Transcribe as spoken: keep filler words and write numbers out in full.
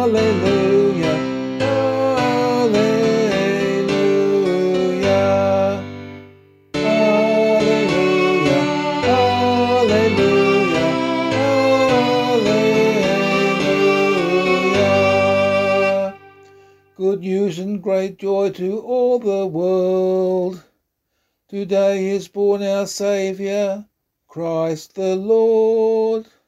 Hallelujah, hallelujah, hallelujah, hallelujah, hallelujah. Good news and great joy to all the world. Today is born our Saviour, Christ the Lord.